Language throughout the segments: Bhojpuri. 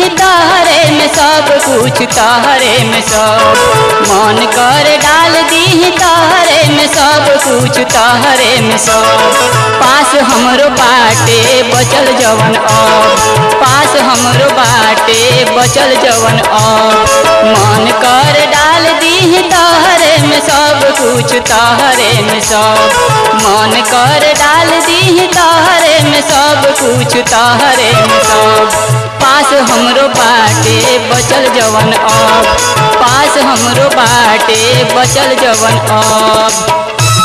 दीही तहरे में सब कुछ तहरे में सब मन कर डाल दीही तहरे में सब कुछ तहरे में सब पास हमरो बाटे बचल जवन अब पास हमरो बाटे बचल जवन अब मन कर डाल दीही तहरे में सब कुछ तहरे में सब मन कर डाल दीही तहरे में सब कुछ तहरे में सब पास हमरो बाटे बचल जवन अब पास हमरो बाटे बचल जवन अब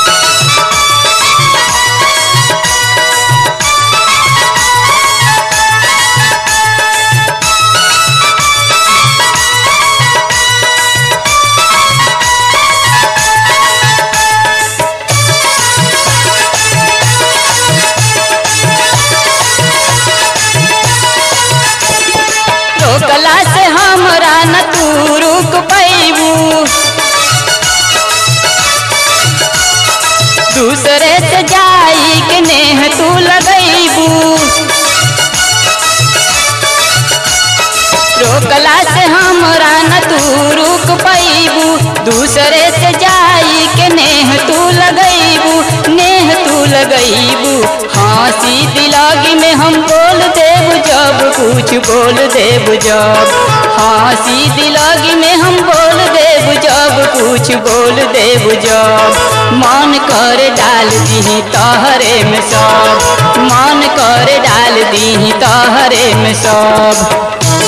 रोकला से हमरा न तू रुक पैबू दूसरे से जाई के नेह तू लगैबू रोकला से हमरा न तू रुक पैबू दूसरे से जाई के नेह तू लगैबू हंसी दिलागी में हम बोल देब जब कुछ बोल देब जब हंसी दिलागी में हम बोल देब जब कुछ बोल देब जब मन कर डाल दीही तहरे में सब मन कर डाल दीही तहरे में सब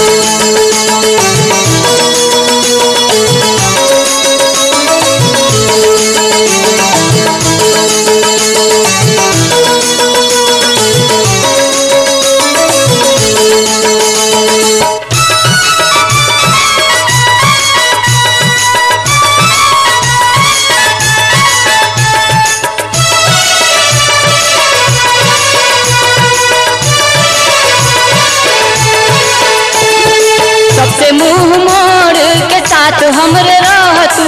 सबसे मुंह मोड़ के साथ हमरे रह तू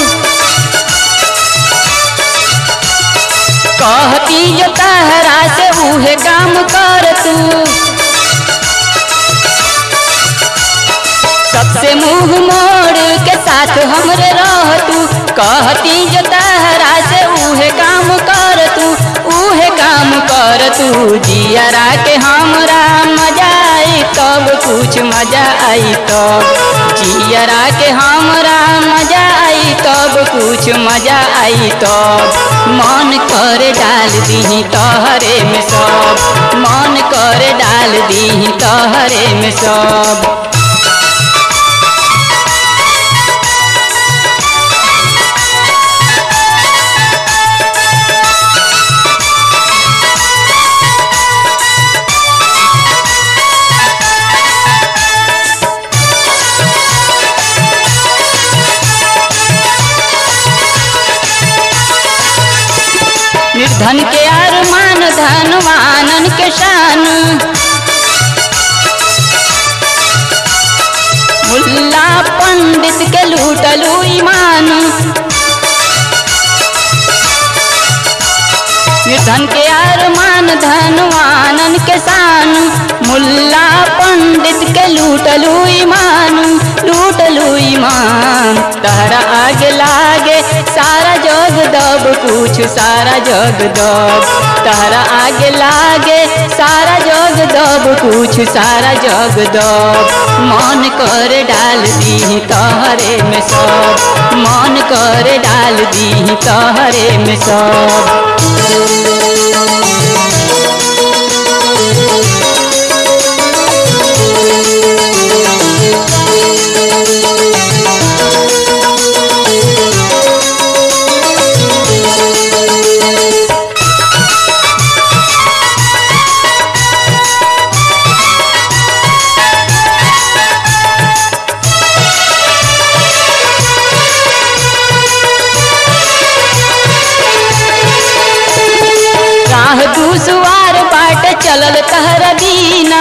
कहती जो तहरा से उहे काम कर तू सबसे मुंह मोड़ के साथ हमरे रह तू कहती जो तहरा से उहे काम कर तू जियरा के हमरा मजा आई तब कुछ मजा आई तब जियरा के हमरा मजा आई तब कुछ मजा आई तब मन कर डाल दीही तहरे में सब मन कर डाल दीही तहरे में सब निर्धन के अरमान धनवानन के शान मुल्ला पंडित के लूटलू ईमान निर्धन के अरमान धनवानन के शान मुल्ला पंडित के लूटलू ईमान तहरा आगे लागे सारा जग दब कुछ सारा जग दब तहरा आगे लागे सारा जग दब कुछ सारा जग दब मन कर डाल दीही तहरे में सब मन कर डाल दीही तहरे में सब दुसवार बाट चलल तहरा दीना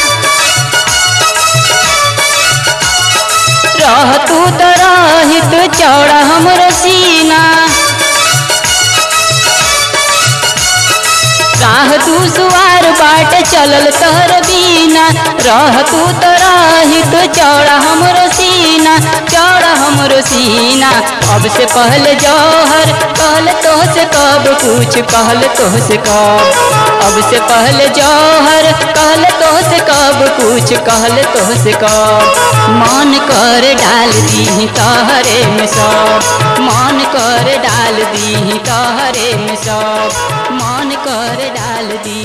रह तू तो रहित चौड़ा हमर सीना राह दुसवार बाट चलल तोहर बीना, रह तू तो रहित चौड़ा हमरो सीना, चौड़ा हमरो सीना। अब से पहले जौहर कहल तोहसे कब कुछ कहल तोहसे कब, अब से पहले जौहर कहल तोहसे कब कुछ कहल तोहसे कब। मन कर डाल दी तोहरे में सब, मन कर डाल दी तोहरे में सब, मन कर डाल दी।